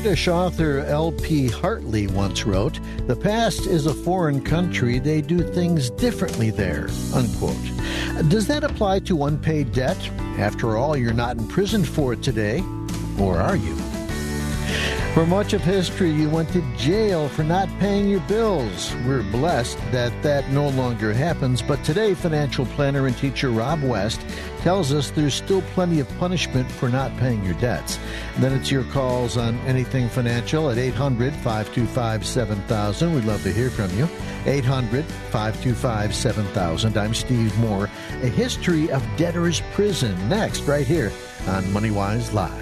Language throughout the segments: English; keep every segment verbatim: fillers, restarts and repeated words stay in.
British author L P Hartley once wrote, "The past is a foreign country. They do things differently there," unquote. Does that apply to unpaid debt? After all, you're not imprisoned for it today, or are you? For much of history, you went to jail for not paying your bills. We're blessed that that no longer happens, but today, financial planner and teacher Rob West tells us there's still plenty of punishment for not paying your debts. And then it's your calls on anything financial at eight hundred, five two five, seven thousand. We'd love to hear from you. eight hundred, five two five, seven thousand. I'm Steve Moore. A history of debtor's prison next, right here on MoneyWise Live.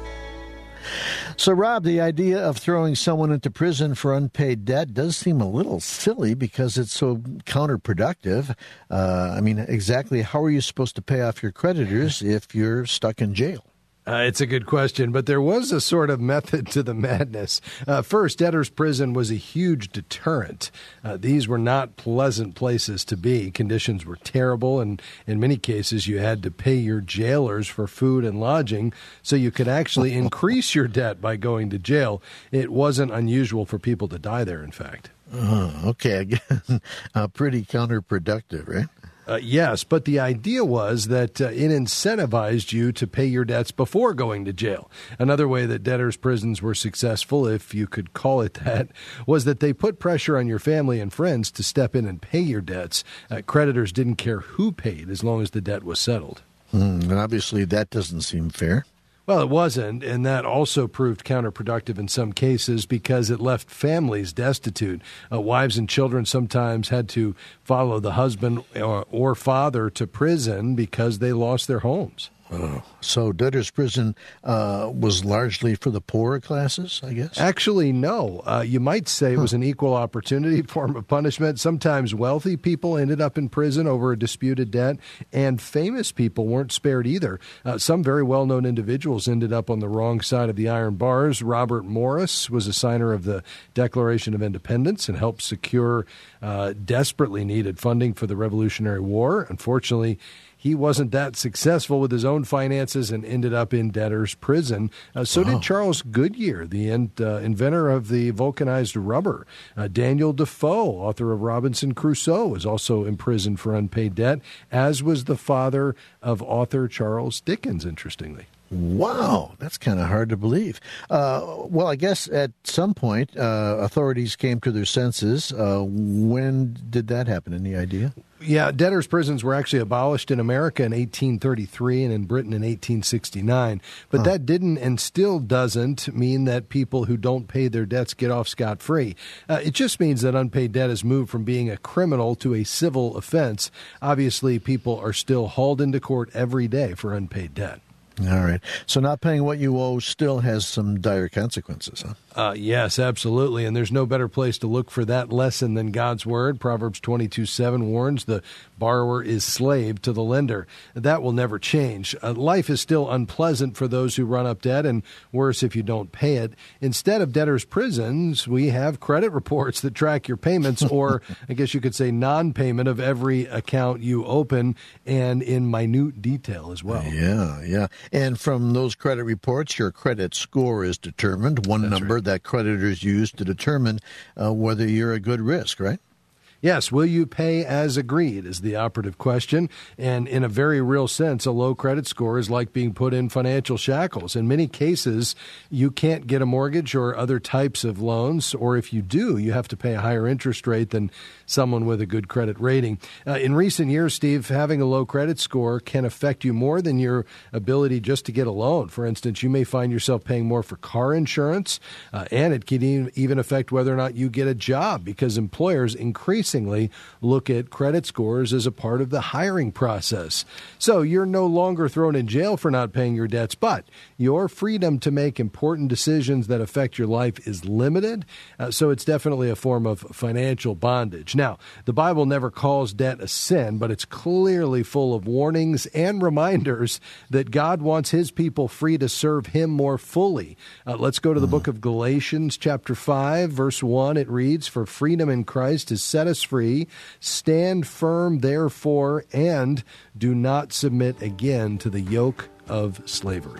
So, Rob, the idea of throwing someone into prison for unpaid debt does seem a little silly because it's so counterproductive. Uh, I mean, exactly how are you supposed to pay off your creditors if you're stuck in jail? Uh, it's a good question, but there was a sort of method to the madness. Uh, first, debtor's prison was a huge deterrent. Uh, these were not pleasant places to be. Conditions were terrible, and in many cases, you had to pay your jailers for food and lodging, so you could actually increase your debt by going to jail. It wasn't unusual for people to die there, in fact. Uh, okay, again, uh, pretty counterproductive, right? Uh, yes, but the idea was that uh, it incentivized you to pay your debts before going to jail. Another way that debtors' prisons were successful, if you could call it that, was that they put pressure on your family and friends to step in and pay your debts. Uh, creditors didn't care who paid as long as the debt was settled. Mm, and obviously, that doesn't seem fair. Well, it wasn't, and that also proved counterproductive in some cases because it left families destitute. Uh, wives and children sometimes had to follow the husband or, or father to prison because they lost their homes. Oh, so debtor's prison uh, was largely for the poorer classes, I guess? Actually, no. Uh, you might say it was an equal opportunity form of punishment. Sometimes wealthy people ended up in prison over a disputed debt, and famous people weren't spared either. Uh, some very well-known individuals ended up on the wrong side of the iron bars. Robert Morris was a signer of the Declaration of Independence and helped secure uh, desperately needed funding for the Revolutionary War. Unfortunately, he wasn't that successful with his own finances and ended up in debtor's prison. Uh, so wow. did Charles Goodyear, the in, uh, inventor of the vulcanized rubber. Uh, Daniel Defoe, author of Robinson Crusoe, was also imprisoned for unpaid debt, as was the father of author Charles Dickens, interestingly. Wow, that's kind of hard to believe. Uh, well, I guess at some point, uh, authorities came to their senses. Uh, when did that happen? Any idea? Yeah, debtors' prisons were actually abolished in America in eighteen thirty-three and in Britain in eighteen sixty-nine. But huh. that didn't and still doesn't mean that people who don't pay their debts get off scot-free. Uh, it just means that unpaid debt has moved from being a criminal to a civil offense. Obviously, people are still hauled into court every day for unpaid debt. All right. So not paying what you owe still has some dire consequences, huh? Uh, yes, absolutely. And there's no better place to look for that lesson than God's Word. Proverbs twenty-two seven warns the borrower is slave to the lender. That will never change. Uh, life is still unpleasant for those who run up debt, and worse if you don't pay it. Instead of debtors' prisons, we have credit reports that track your payments, or I guess you could say non-payment of every account you open, and in minute detail as well. Yeah, yeah. And from those credit reports, your credit score is determined, one That's number right. that creditors use to determine uh, whether you're a good risk, right? Yes, will you pay as agreed is the operative question. And in a very real sense, a low credit score is like being put in financial shackles. In many cases, you can't get a mortgage or other types of loans, or if you do, you have to pay a higher interest rate than someone with a good credit rating. Uh, in recent years, Steve, having a low credit score can affect you more than your ability just to get a loan. For instance, you may find yourself paying more for car insurance, uh, and it can even affect whether or not you get a job because employers increasingly look at credit scores as a part of the hiring process. So you're no longer thrown in jail for not paying your debts, but your freedom to make important decisions that affect your life is limited. Uh, so it's definitely a form of financial bondage. Now, the Bible never calls debt a sin, but it's clearly full of warnings and reminders that God wants his people free to serve him more fully. Uh, let's go to the book of Galatians, chapter five, verse one. It reads, "For freedom in Christ has set us free. Stand firm, therefore, and do not submit again to the yoke of slavery."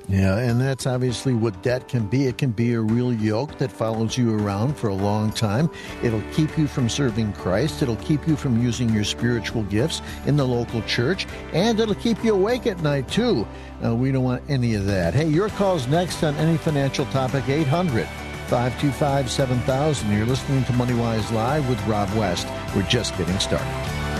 Yeah, and that's obviously what debt can be. It can be a real yoke that follows you around for a long time. It'll keep you from serving Christ. It'll keep you from using your spiritual gifts in the local church. And it'll keep you awake at night, too. Uh, we don't want any of that. Hey, your call's next on any financial topic, eight hundred, five two five, seven thousand. You're listening to MoneyWise Live with Rob West. We're just getting started.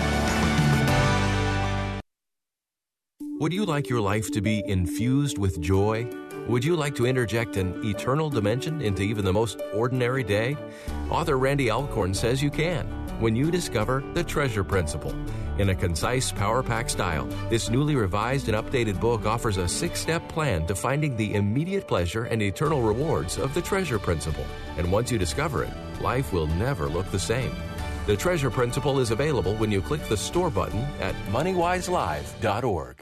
Would you like your life to be infused with joy? Would you like to interject an eternal dimension into even the most ordinary day? Author Randy Alcorn says you can when you discover the Treasure Principle. In a concise Power Pack style, this newly revised and updated book offers a six-step plan to finding the immediate pleasure and eternal rewards of the Treasure Principle. And once you discover it, life will never look the same. The Treasure Principle is available when you click the store button at money wise live dot org.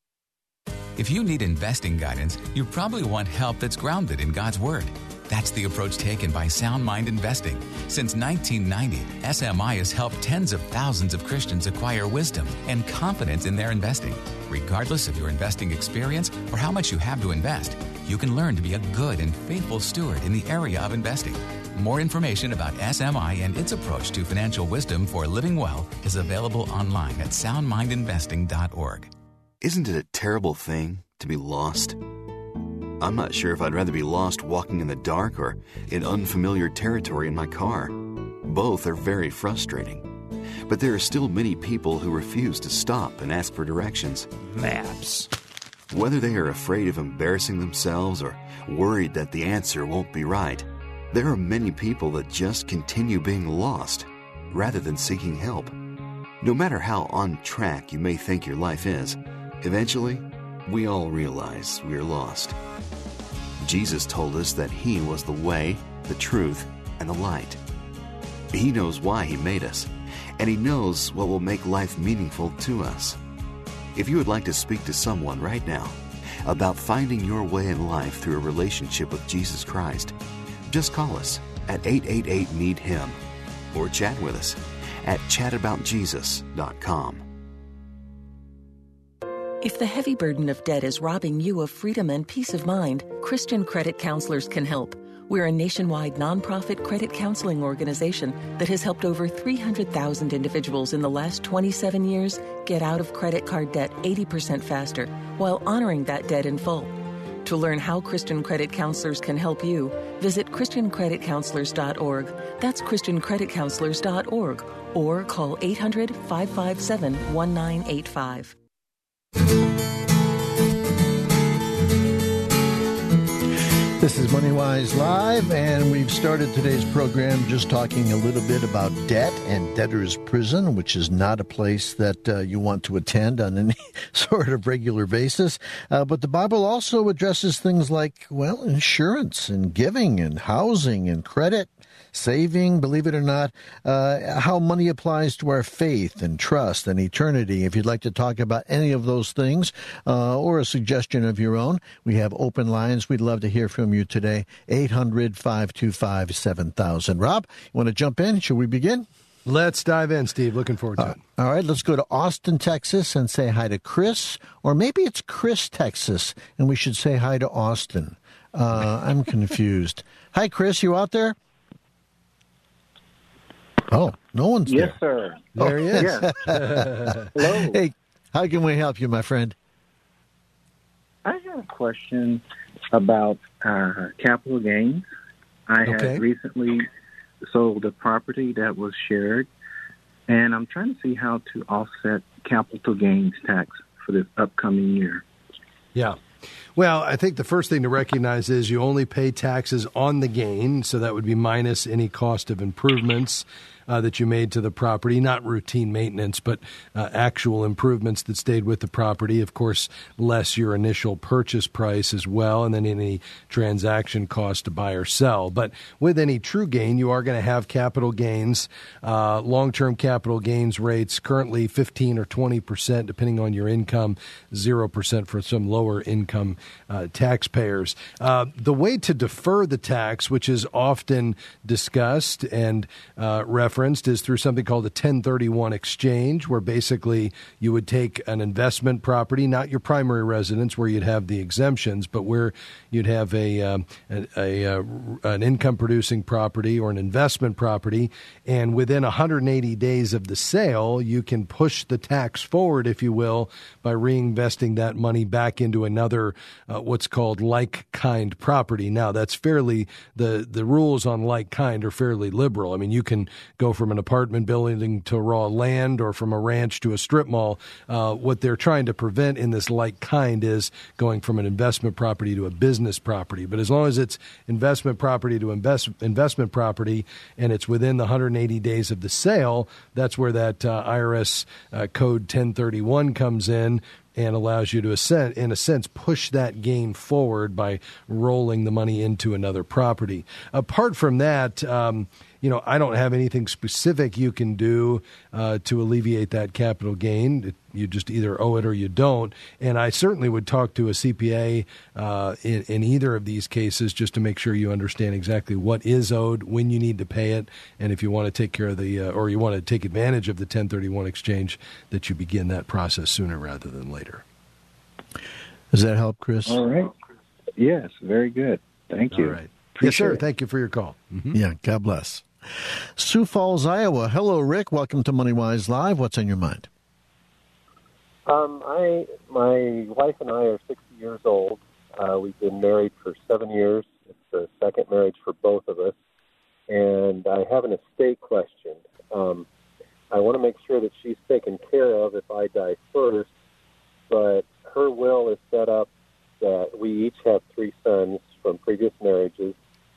If you need investing guidance, you probably want help that's grounded in God's Word. That's the approach taken by Sound Mind Investing. Since nineteen ninety, S M I has helped tens of thousands of Christians acquire wisdom and confidence in their investing. Regardless of your investing experience or how much you have to invest, you can learn to be a good and faithful steward in the area of investing. More information about S M I and its approach to financial wisdom for living well is available online at sound mind investing dot org. Isn't it a terrible thing to be lost? I'm not sure if I'd rather be lost walking in the dark or in unfamiliar territory in my car. Both are very frustrating. But there are still many people who refuse to stop and ask for directions. Maps. Whether they are afraid of embarrassing themselves or worried that the answer won't be right, there are many people that just continue being lost rather than seeking help. No matter how on track you may think your life is, eventually, we all realize we are lost. Jesus told us that He was the way, the truth, and the light. He knows why He made us, and He knows what will make life meaningful to us. If you would like to speak to someone right now about finding your way in life through a relationship with Jesus Christ, just call us at eight eight eight, need him or chat with us at chat about jesus dot com. If the heavy burden of debt is robbing you of freedom and peace of mind, Christian Credit Counselors can help. We're a nationwide nonprofit credit counseling organization that has helped over three hundred thousand individuals in the last twenty-seven years get out of credit card debt eighty percent faster while honoring that debt in full. To learn how Christian Credit Counselors can help you, visit christian credit counselors dot org. That's christian credit counselors dot org or call eight hundred, five five seven, one nine eight five. This is MoneyWise Live, and we've started today's program just talking a little bit about debt and debtor's prison, which is not a place that uh, you want to attend on any sort of regular basis. Uh, but the Bible also addresses things like, well, insurance and giving and housing and credit, saving, believe it or not, uh, how money applies to our faith and trust and eternity. If you'd like to talk about any of those things uh, or a suggestion of your own, we have open lines. We'd love to hear from you today. eight hundred, five two five, seven thousand. Rob, you want to jump in? Should we begin? Let's dive in, Steve. Looking forward to uh, it. All right, let's go to Austin, Texas, and say hi to Chris. Or maybe it's Chris, Texas, and we should say hi to Austin. Uh, I'm confused. Hi, Chris. You out there? Oh, no one's yes, there. Yes, sir. There he is. Yes. Hello. Hey, how can we help you, my friend? I have a question about uh, capital gains. I Okay. had recently sold a property that was shared, and I'm trying to see how to offset capital gains tax for this upcoming year. Yeah. Well, I think the first thing to recognize is you only pay taxes on the gain, so that would be minus any cost of improvements uh, that you made to the property, not routine maintenance, but uh, actual improvements that stayed with the property. Of course, less your initial purchase price as well, and then any transaction cost to buy or sell. But with any true gain, you are going to have capital gains, uh, long-term capital gains rates, currently fifteen or twenty percent, depending on your income, zero percent for some lower income uh, taxpayers. Uh, the way to defer the tax, which is often discussed and uh, referenced, is through something called a ten thirty-one exchange, where basically you would take an investment property, not your primary residence where you'd have the exemptions, but where you'd have a, um, a, a, a an income-producing property or an investment property, and within one hundred eighty days of the sale, you can push the tax forward, if you will, by reinvesting that money back into another uh, what's called like-kind property. Now, that's fairly, the, the rules on like-kind are fairly liberal. I mean, you can go from an apartment building to raw land or from a ranch to a strip mall. Uh, what they're trying to prevent in this like-kind is going from an investment property to a business property. But as long as it's investment property to invest, investment property and it's within the one hundred eighty days of the sale, that's where that uh, I R S uh, code ten thirty-one comes in and allows you to, in a sense, push that gain forward by rolling the money into another property. Apart from that, um, you know, I don't have anything specific you can do uh, to alleviate that capital gain. It, you just either owe it or you don't. And I certainly would talk to a C P A uh, in, in either of these cases just to make sure you understand exactly what is owed, when you need to pay it, and if you want to take care of the, uh, or you want to take advantage of the ten thirty-one exchange, that you begin that process sooner rather than later. Does that help, Chris? All right. Yes, very good. Thank you. All right. Appreciate yes, sir. it. Thank you for your call. Mm-hmm. Yeah, God bless. Sioux Falls, Iowa. Hello, Rick. Welcome to MoneyWise Live. What's on your mind? Um, I, my wife and I are sixty years old. Uh, we've been married for seven years. It's the second marriage for both of us. And I have an estate question. Um, I want to make sure that she's taken care of if I die first, but her will is set up that we each have three sons from previous marriages.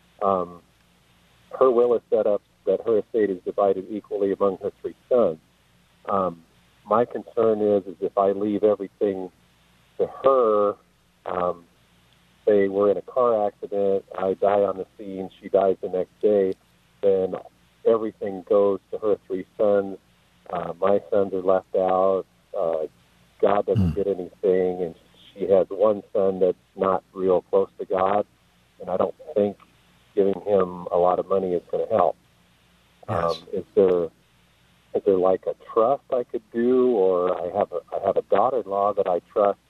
Um, her will is set up that her estate is divided equally among her three sons. Um, my concern is, is if I leave everything to her, um, say we're in a car accident, I die on the scene, she dies the next day, then everything goes to her three sons. Uh, my sons are left out. Uh, God doesn't get anything, and she has one son that's not real close to God, and I don't think giving him a lot of money is going to help. Yes. Um, is there is there like a trust I could do, or I have a I have a daughter-in-law that I trust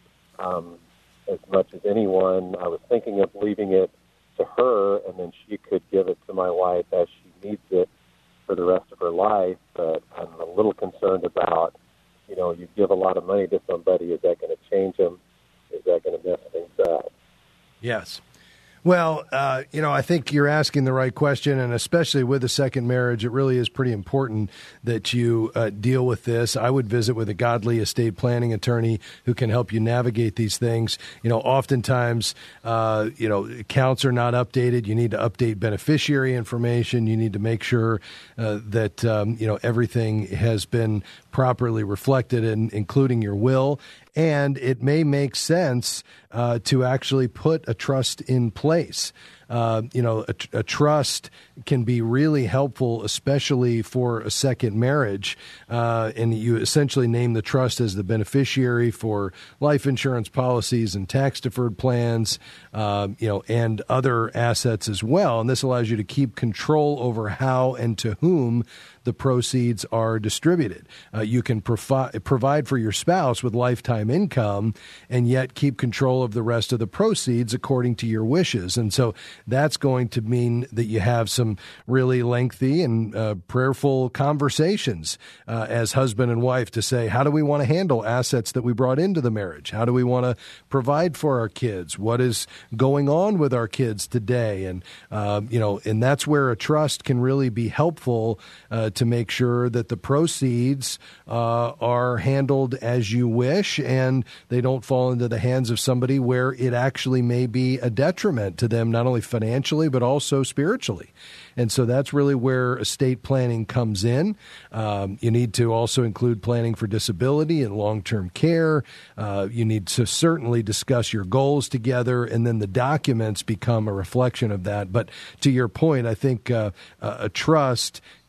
um, as much as anyone. I was thinking of leaving it to her, and then she could give it to my wife as she needs it for the rest of her life. But I'm a little concerned about, you know, you give a lot of money to somebody, is that going to change them? Is that going to mess things up? Yes. Well, uh, you know, I think you're asking the right question, and especially with a second marriage, it really is pretty important that you uh, deal with this. I would visit with a godly estate planning attorney who can help you navigate these things. You know, oftentimes, uh, you know, accounts are not updated. You need to update beneficiary information. You need to make sure uh, that, um, you know, everything has been properly reflected, in, including your will. And it may make sense uh, to actually put a trust in place. Uh, you know, a, a trust can be really helpful, especially for a second marriage. Uh, and you essentially name the trust as the beneficiary for life insurance policies and tax-deferred plans, uh, you know, and other assets as well. And this allows you to keep control over how and to whom the proceeds are distributed. Uh, you can provi- provide for your spouse with lifetime income and yet keep control of the rest of the proceeds according to your wishes. And so that's going to mean that you have some really lengthy and uh, prayerful conversations uh, as husband and wife to say, how do we want to handle assets that we brought into the marriage? How do we want to provide for our kids? What is going on with our kids today? And, uh, you know, and that's where a trust can really be helpful uh, to make sure that the proceeds uh, are handled as you wish and they don't fall into the hands of somebody where it actually may be a detriment to them, not only financially, but also spiritually. And so that's really where estate planning comes in. Um, you need to also include planning for disability and long-term care. Uh, you need to certainly discuss your goals together, and then the documents become a reflection of that. But to your point, I think uh, a trust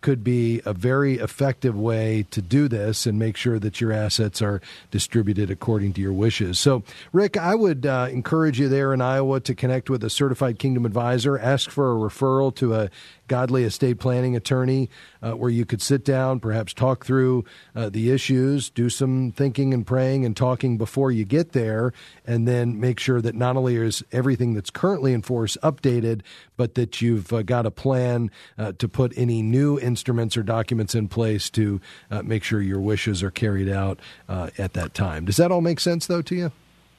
could be a very effective way to do this and make sure that your assets are distributed according to your wishes. So, Rick, I would uh, encourage you there in Iowa to connect with a certified Kingdom advisor. Ask for a referral to a godly estate planning attorney uh, where you could sit down, perhaps talk through uh, the issues, do some thinking and praying and talking before you get there, and then make sure that not only is everything that's currently in force updated, but that you've uh, got a plan uh, to put any new instruments or documents in place to uh, make sure your wishes are carried out uh, at that time. Does that all make sense, though, to you?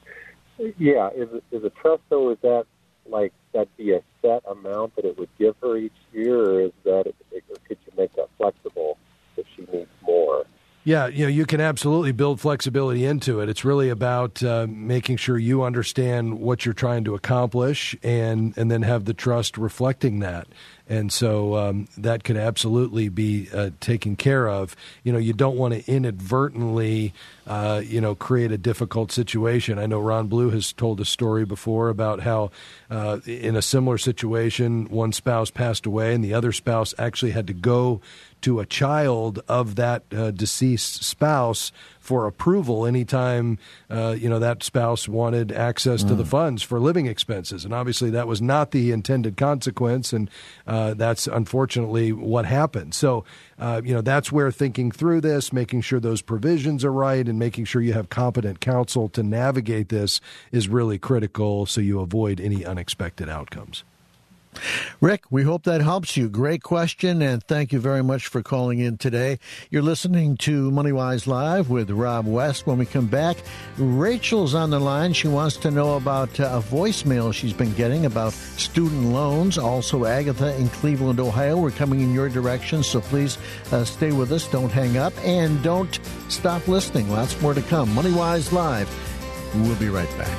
Yeah. Is, is a trust, though, is that like that be a set amount that it would give her each year, or is that, or could you make that flexible if she needs more? Yeah, you know, you can absolutely build flexibility into it. It's really about uh, making sure you understand what you're trying to accomplish, and and then have the trust reflecting that. And so um, that could absolutely be uh, taken care of. You know, you don't want to inadvertently, uh, you know, create a difficult situation. I know Ron Blue has told a story before about how uh, in a similar situation, one spouse passed away and the other spouse actually had to go to a child of that uh, deceased spouse for approval anytime, uh, you know, that spouse wanted access mm. to the funds for living expenses. And obviously that was not the intended consequence, and uh, that's unfortunately what happened. So, uh, you know, that's where thinking through this, making sure those provisions are right, and making sure you have competent counsel to navigate this is really critical so you avoid any unexpected outcomes. Rick, we hope that helps you. Great question, and thank you very much for calling in today. You're listening to MoneyWise Live with Rob West. When we come back, Rachel's on the line. She wants to know about uh, a voicemail she's been getting about student loans. Also, Agatha in Cleveland, Ohio. We're coming in your direction, so please uh, stay with us. Don't hang up, and don't stop listening. Lots more to come. MoneyWise Live. We'll be right back.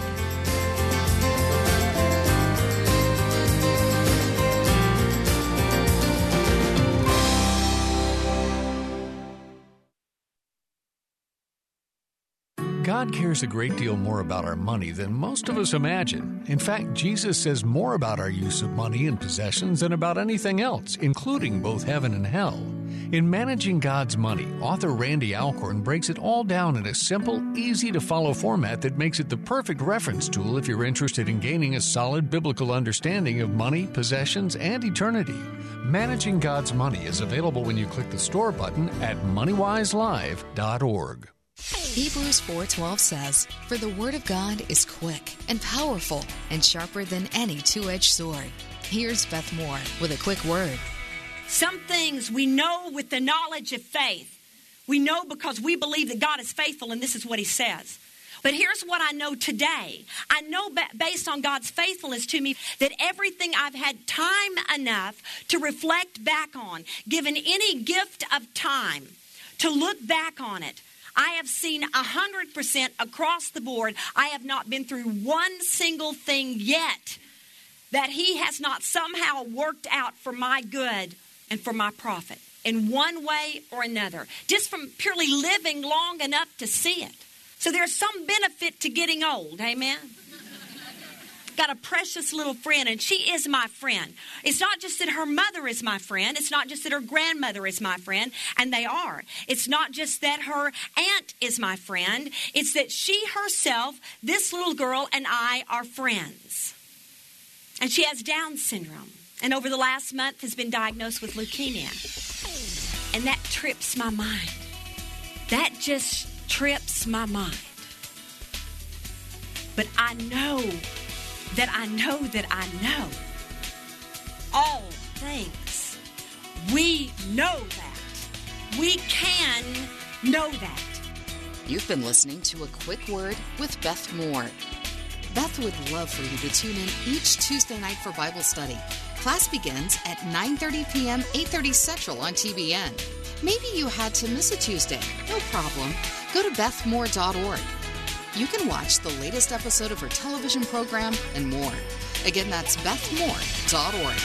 God cares a great deal more about our money than most of us imagine. In fact, Jesus says more about our use of money and possessions than about anything else, including both heaven and hell. In Managing God's Money, author Randy Alcorn breaks it all down in a simple, easy-to-follow format that makes it the perfect reference tool if you're interested in gaining a solid biblical understanding of money, possessions, and eternity. Managing God's Money is available when you click the store button at money wise live dot org. Hebrews four twelve says, "For the word of God is quick and powerful and sharper than any two-edged sword." Here's Beth Moore with a quick word. Some things we know with the knowledge of faith. We know because we believe that God is faithful, and this is what He says. But here's what I know today. I know based on God's faithfulness to me that everything I've had time enough to reflect back on, given any gift of time to look back on it, I have seen one hundred percent across the board. I have not been through one single thing yet that He has not somehow worked out for my good and for my profit in one way or another, just from purely living long enough to see it. So there's some benefit to getting old, amen? Got a precious little friend, and she is my friend. It's not just that her mother is my friend. It's not just that her grandmother is my friend, and they are. It's not just that her aunt is my friend. It's that she herself, this little girl, and I are friends. And she has Down syndrome, and over the last month has been diagnosed with leukemia. And that trips my mind. That just trips my mind. But I know that I know that I know all things. We know that. We can know that. You've been listening to A Quick Word with Beth Moore. Beth would love for you to tune in each Tuesday night for Bible study. Class begins at nine thirty p.m., eight thirty Central on T B N. Maybe you had to miss a Tuesday. No problem. Go to beth moore dot org. You can watch the latest episode of her television program and more. Again, that's beth moore dot org.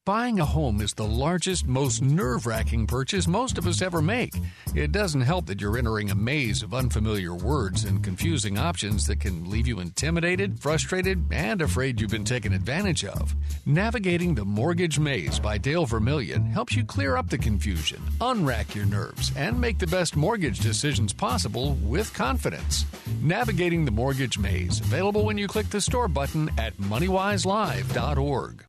Buying a home is the largest, most nerve-wracking purchase most of us ever make. It doesn't help that you're entering a maze of unfamiliar words and confusing options that can leave you intimidated, frustrated, and afraid you've been taken advantage of. Navigating the Mortgage Maze by Dale Vermillion helps you clear up the confusion, unrack your nerves, and make the best mortgage decisions possible with confidence. Navigating the Mortgage Maze, available when you click the store button at money wise live dot org.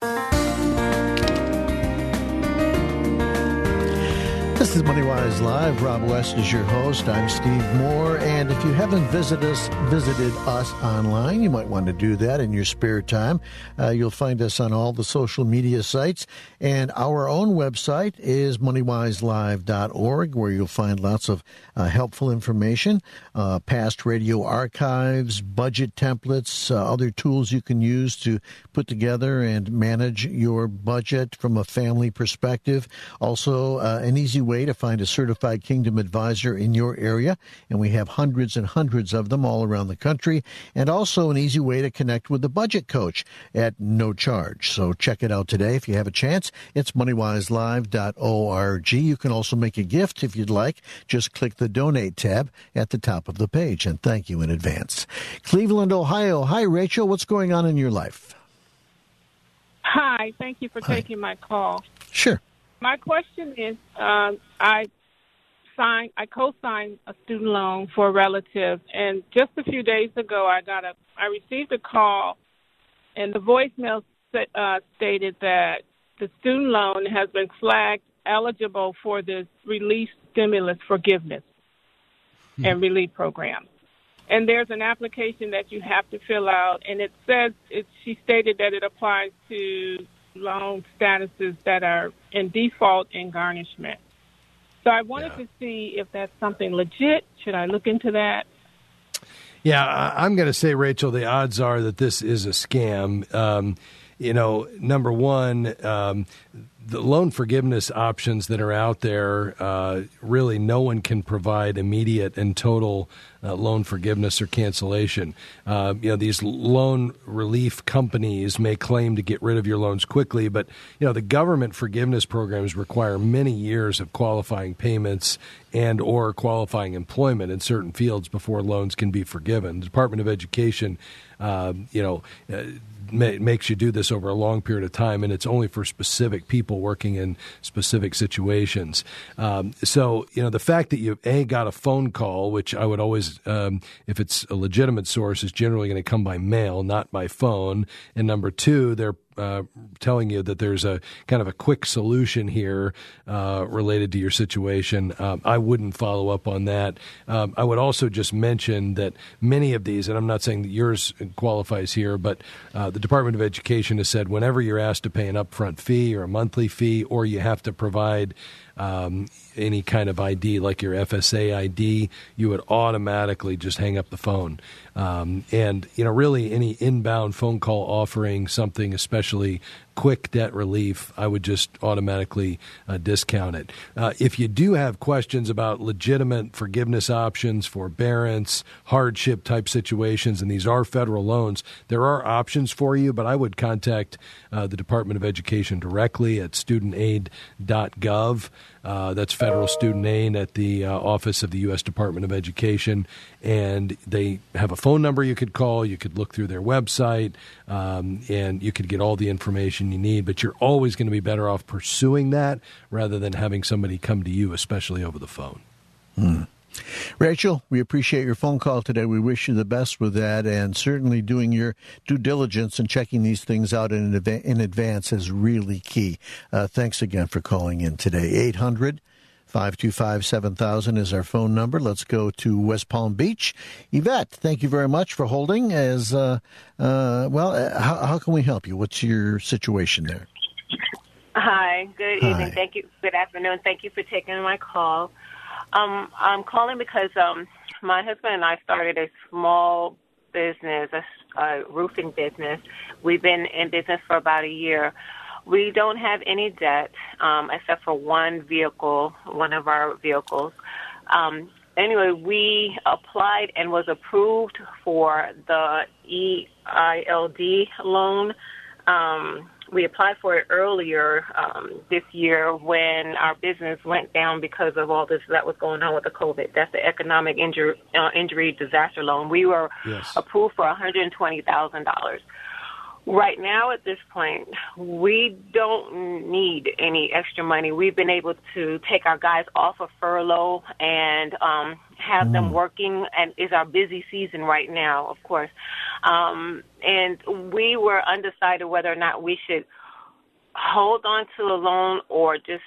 This is MoneyWise Live. Rob West is your host. I'm Steve Moore. And if you haven't visited us, visited us online, you might want to do that in your spare time. Uh, you'll find us on all the social media sites. And our own website is money wise live dot org, where you'll find lots of uh, helpful information, uh, past radio archives, budget templates, uh, other tools you can use to put together and manage your budget from a family perspective. Also, uh, an easy way to find a certified Kingdom advisor in your area, and we have hundreds and hundreds of them all around the country, and also an easy way to connect with the budget coach at no charge. So check it out today if you have a chance. It's money wise live dot org. You can also make a gift if you'd like. Just click the donate tab at the top of the page, and thank you in advance. Cleveland, Ohio. Hi, Rachel. What's going on in your life? Hi. Thank you for Hi. taking my call. Sure. My question is, um, I signed, I co-signed a student loan for a relative, and just a few days ago, I got a, I received a call, and the voicemail uh, stated that the student loan has been flagged eligible for this relief stimulus forgiveness hmm. and relief program. And there's an application that you have to fill out, and it says, it, she stated that it applies to loan statuses that are in default and garnishment. So I wanted yeah. to see if that's something legit. Should I look into that? Yeah, I'm going to say, Rachel, the odds are that this is a scam. Um, you know, number one, um, the loan forgiveness options that are out there, uh, really no one can provide immediate and total uh, loan forgiveness or cancellation. Uh, you know, these loan relief companies may claim to get rid of your loans quickly, but, you know, the government forgiveness programs require many years of qualifying payments and or qualifying employment in certain fields before loans can be forgiven. The Department of Education, uh, you know, uh, makes you do this over a long period of time, and it's only for specific people working in specific situations. Um, so, you know, the fact that you, A, got a phone call, which I would always, um, if it's a legitimate source, is generally going to come by mail, not by phone. And number two, they're Uh, telling you that there's a kind of a quick solution here uh, related to your situation. Um, I wouldn't follow up on that. Um, I would also just mention that many of these, and I'm not saying that yours qualifies here, but uh, the Department of Education has said whenever you're asked to pay an upfront fee or a monthly fee, or you have to provide Um, any kind of I D like your F S A I D, you would automatically just hang up the phone. Um, and, you know, really any inbound phone call offering something, especially quick debt relief, I would just automatically uh, discount it. Uh, if you do have questions about legitimate forgiveness options, forbearance, hardship type situations, and these are federal loans, there are options for you, but I would contact uh, the Department of Education directly at student aid dot gov. Uh, that's federal student aid at the uh, Office of the U S Department of Education. And they have a phone number you could call. You could look through their website, um, and you could get all the information you need. But you're always going to be better off pursuing that rather than having somebody come to you, especially over the phone. Hmm. Rachel, we appreciate your phone call today. We wish you the best with that, and certainly doing your due diligence and checking these things out in, adva- in advance is really key. Uh, thanks again for calling in today. eight hundred, five two five, seven thousand is our phone number. Let's go to West Palm Beach. Yvette, thank you very much for holding. As uh, uh, well, uh, how, how can we help you? What's your situation there? Hi, good Hi. evening. Thank you. Good afternoon. Thank you for taking my call. Um, I'm calling because um, my husband and I started a small business, a, a roofing business. We've been in business for about a year. We don't have any debt um, except for one vehicle, one of our vehicles. Um, anyway, we applied and was approved for the E I L D loan. Um, we applied for it earlier um, this year when our business went down because of all this that was going on with the COVID. That's the economic injury, uh, injury disaster loan. We were yes. approved for one hundred twenty thousand dollars. Right now, at this point, we don't need any extra money. We've been able to take our guys off of furlough and um, have mm. them working, and it's our busy season right now, of course. Um, and we were undecided whether or not we should hold on to a loan or just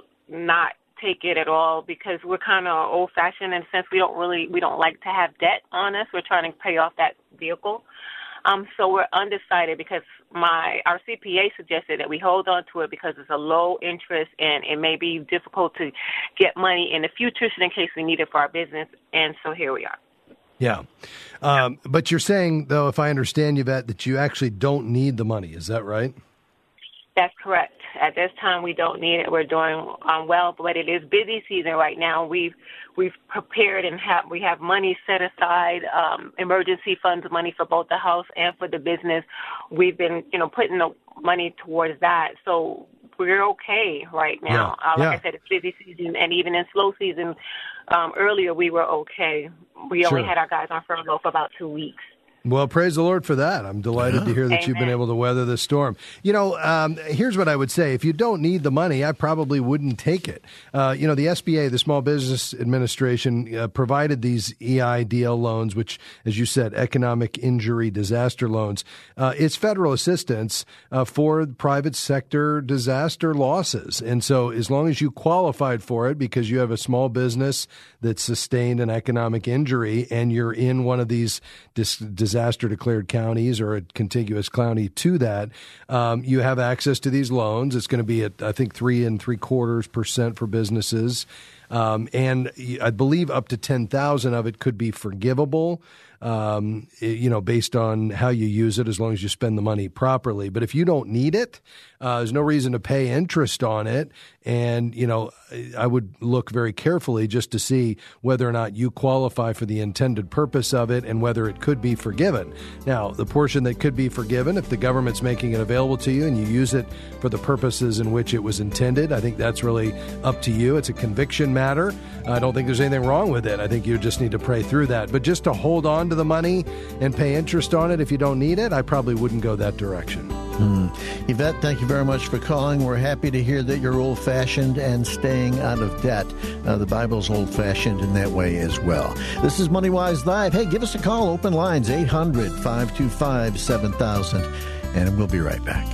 not take it at all, because we're kind of old-fashioned in the sense we don't really, we don't like to have debt on us. We're trying to pay off that vehicle. Um, so we're undecided because my our C P A suggested that we hold on to it because it's a low interest and it may be difficult to get money in the future in case we need it for our business. And so here we are. Yeah. Um, but you're saying, though, if I understand you, Yvette, that you actually don't need the money. Is that right? That's correct. At this time, we don't need it. We're doing um, well, but it is busy season right now. We've we've prepared and have we have money set aside, um, emergency funds money for both the house and for the business. We've been, you know, putting the money towards that, so we're okay right now. Yeah. Uh, like yeah. I said, it's busy season, and even in slow season, um, earlier we were okay. We Sure. only had our guys on furlough for about two weeks. Well, praise the Lord for that. I'm delighted yeah. to hear that Amen. You've been able to weather the storm. You know, um, here's what I would say. If you don't need the money, I probably wouldn't take it. Uh, you know, the S B A, the Small Business Administration, uh, provided these E I D L loans, which, as you said, economic injury disaster loans. Uh, it's federal assistance uh, for private sector disaster losses. And so as long as you qualified for it because you have a small business that sustained an economic injury and you're in one of these dis- disaster declared counties or a contiguous county to that, um, you have access to these loans. It's going to be at, I think, three and three quarters percent for businesses. Um, and I believe up to ten thousand of it could be forgivable, um, you know, based on how you use it, as long as you spend the money properly. But if you don't need it, uh, there's no reason to pay interest on it. And, you know, I would look very carefully just to see whether or not you qualify for the intended purpose of it and whether it could be forgiven. Now, the portion that could be forgiven, if the government's making it available to you and you use it for the purposes in which it was intended, I think that's really up to you. It's a conviction matter. I don't think there's anything wrong with it. I think you just need to pray through that. But just to hold on to the money and pay interest on it if you don't need it, I probably wouldn't go that direction. Hmm. Yvette, thank you very much for calling. We're happy to hear that you're old-fashioned and staying out of debt. Uh, the Bible's old-fashioned in that way as well. This is MoneyWise Live. Hey, give us a call. Open lines, eight hundred, five two five, seven thousand. And we'll be right back.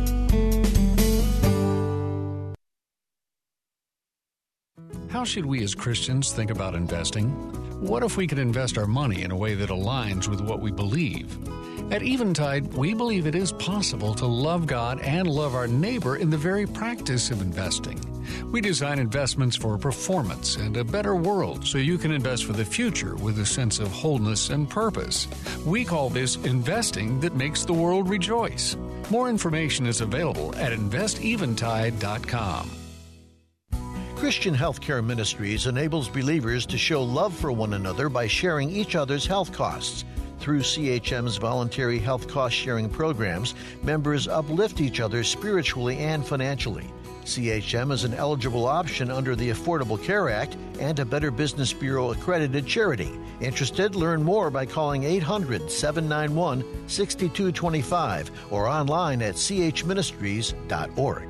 How should we as Christians think about investing? What if we could invest our money in a way that aligns with what we believe? At Eventide, we believe it is possible to love God and love our neighbor in the very practice of investing. We design investments for performance and a better world so you can invest for the future with a sense of wholeness and purpose. We call this investing that makes the world rejoice. More information is available at invest eventide dot com. Christian Healthcare Ministries enables believers to show love for one another by sharing each other's health costs. Through C H M's voluntary health cost-sharing programs, members uplift each other spiritually and financially. C H M is an eligible option under the Affordable Care Act and a Better Business Bureau accredited charity. Interested? Learn more by calling eight hundred, seven nine one, six two two five or online at c h ministries dot org.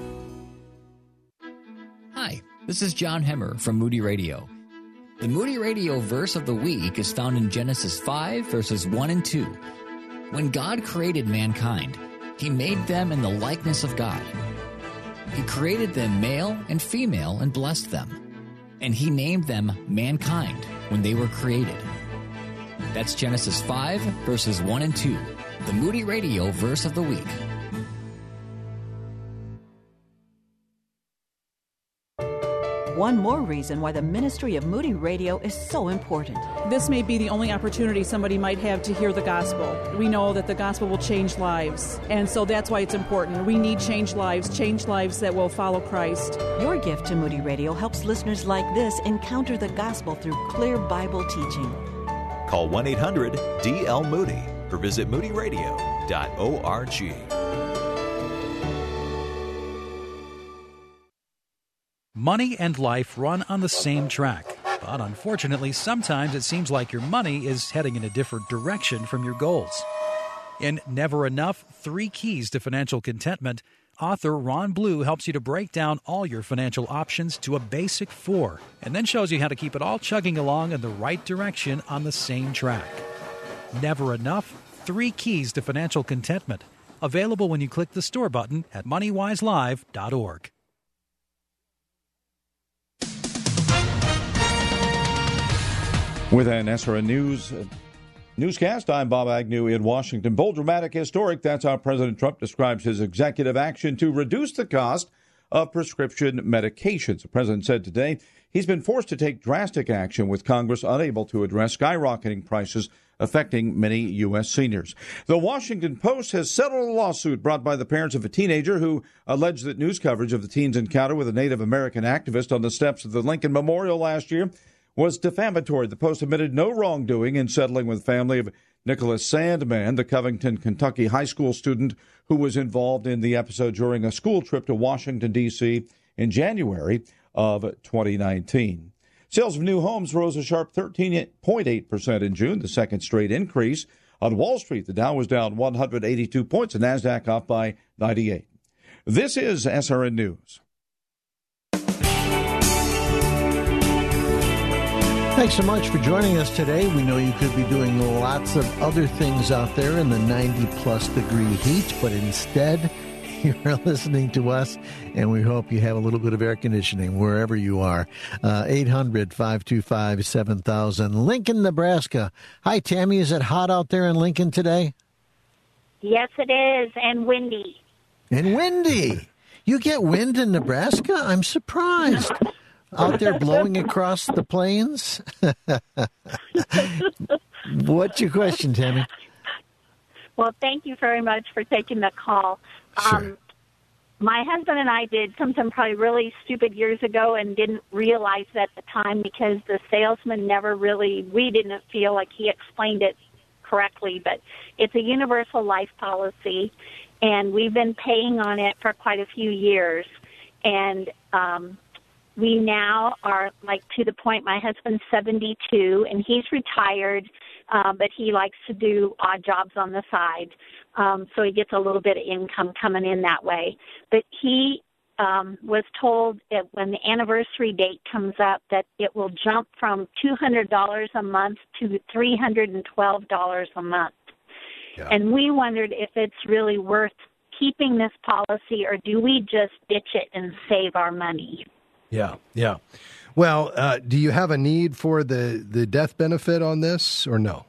Hi, this is John Hemmer from Moody Radio. The Moody Radio verse of the week is found in Genesis five, verses one and two. When God created mankind, He made them in the likeness of God. He created them male and female and blessed them. And He named them mankind when they were created. That's Genesis five, verses one and two, the Moody Radio verse of the week. One more reason why the ministry of Moody Radio is so important. This may be the only opportunity somebody might have to hear the gospel. We know that the gospel will change lives, and so that's why it's important. We need changed lives, changed lives that will follow Christ. Your gift to Moody Radio helps listeners like this encounter the gospel through clear Bible teaching. Call one eight hundred D L Moody or visit moody radio dot org. Money and life run on the same track. But unfortunately, sometimes it seems like your money is heading in a different direction from your goals. In Never Enough, Three Keys to Financial Contentment, author Ron Blue helps you to break down all your financial options to a basic four, and then shows you how to keep it all chugging along in the right direction on the same track. Never Enough, Three Keys to Financial Contentment. Available when you click the store button at money wise live dot org. With an S R N News uh, newscast, I'm Bob Agnew in Washington. Bold, dramatic, historic. That's how President Trump describes his executive action to reduce the cost of prescription medications. The president said today he's been forced to take drastic action with Congress unable to address skyrocketing prices affecting many U S seniors. The Washington Post has settled a lawsuit brought by the parents of a teenager who alleged that news coverage of the teen's encounter with a Native American activist on the steps of the Lincoln Memorial last year was defamatory. The Post admitted no wrongdoing in settling with the family of Nicholas Sandman, the Covington, Kentucky high school student who was involved in the episode during a school trip to Washington, D C in January of twenty nineteen. Sales of new homes rose a sharp thirteen point eight percent in June, the second straight increase. On Wall Street, the Dow was down one hundred eighty-two points, the NASDAQ off by ninety-eight. This is S R N News. Thanks so much for joining us today. We know you could be doing lots of other things out there in the ninety-plus degree heat, but instead you're listening to us, and we hope you have a little bit of air conditioning wherever you are. Uh, eight hundred, five two five, seven thousand. Lincoln, Nebraska. Hi, Tammy. Is it hot out there in Lincoln today? Yes, it is, and windy. And windy. You get wind in Nebraska? I'm surprised. Out there blowing across the plains? What's your question, Tammy? Well, thank you very much for taking the call. Sure. Um, my husband and I did something probably really stupid years ago and didn't realize it at the time because the salesman never really, we didn't feel like he explained it correctly, but it's a universal life policy, and we've been paying on it for quite a few years. And um we now are, like, to the point, my husband's seventy-two, and he's retired, uh, but he likes to do odd jobs on the side, um, so he gets a little bit of income coming in that way. But he um, was told that when the anniversary date comes up that it will jump from two hundred dollars a month to three hundred twelve dollars a month. Yeah. And we wondered if it's really worth keeping this policy, or do we just ditch it and save our money? Yeah, yeah. Well, uh, do you have a need for the, the death benefit on this or no?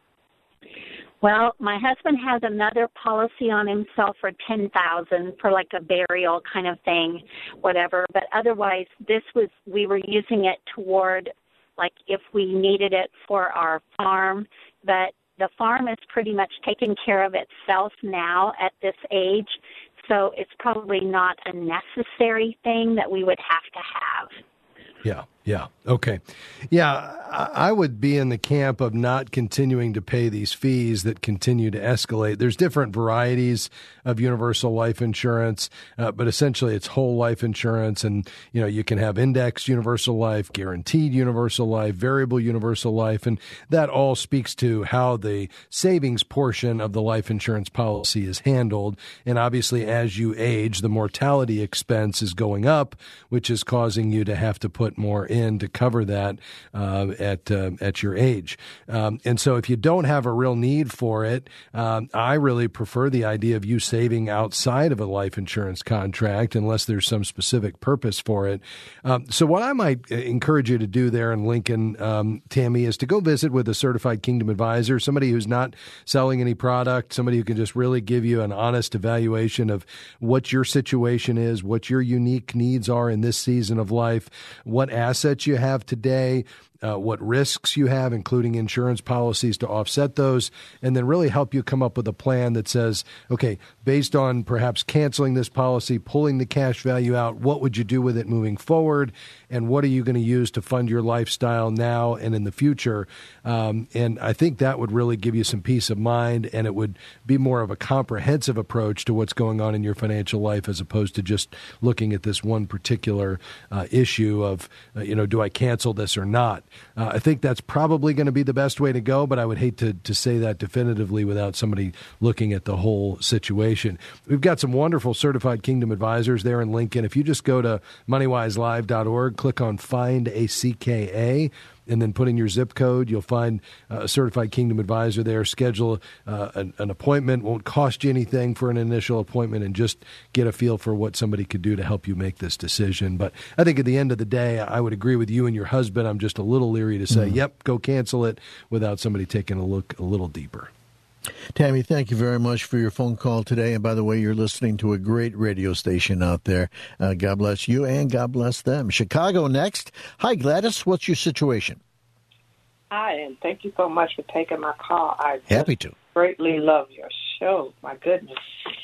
Well, my husband has another policy on himself for ten thousand dollars for like a burial kind of thing, whatever. But otherwise, this was, we were using it toward, like, if we needed it for our farm. But the farm is pretty much taking care of itself now at this age. So it's probably not a necessary thing that we would have to have. Yeah, yeah. Okay. Yeah, I would be in the camp of not continuing to pay these fees that continue to escalate. There's different varieties of universal life insurance, uh, but essentially it's whole life insurance. And, you know, you can have indexed universal life, guaranteed universal life, variable universal life. And that all speaks to how the savings portion of the life insurance policy is handled. And obviously, as you age, the mortality expense is going up, which is causing you to have to put more in to cover that uh, at uh, at your age. Um, and so if you don't have a real need for it, um, I really prefer the idea of you saving outside of a life insurance contract unless there's some specific purpose for it. Um, so what I might encourage you to do there in Lincoln, um, Tammy, is to go visit with a certified Kingdom advisor, somebody who's not selling any product, somebody who can just really give you an honest evaluation of what your situation is, what your unique needs are in this season of life, what assets you have today, uh, what risks you have, including insurance policies to offset those, and then really help you come up with a plan that says, okay, based on perhaps canceling this policy, pulling the cash value out, what would you do with it moving forward, and what are you going to use to fund your lifestyle now and in the future? Um, and I think that would really give you some peace of mind, and it would be more of a comprehensive approach to what's going on in your financial life as opposed to just looking at this one particular uh, issue of, uh, you know, do I cancel this or not? Uh, I think that's probably going to be the best way to go, but I would hate to, to say that definitively without somebody looking at the whole situation. We've got some wonderful Certified Kingdom advisors there in Lincoln. If you just go to money wise live dot org, click on Find a C K A, and then put in your zip code. You'll find uh, a Certified Kingdom advisor there. Schedule uh, an, an appointment. Won't cost you anything for an initial appointment, and just get a feel for what somebody could do to help you make this decision. But I think at the end of the day, I would agree with you and your husband. I'm just a little leery to say, mm. yep, go cancel it without somebody taking a look a little deeper. Tammy, thank you very much for your phone call today. And by the way, you're listening to a great radio station out there. Uh, God bless you and God bless them. Chicago next. Hi, Gladys. What's your situation? Hi, and thank you so much for taking my call. I Happy to. greatly love your show. My goodness.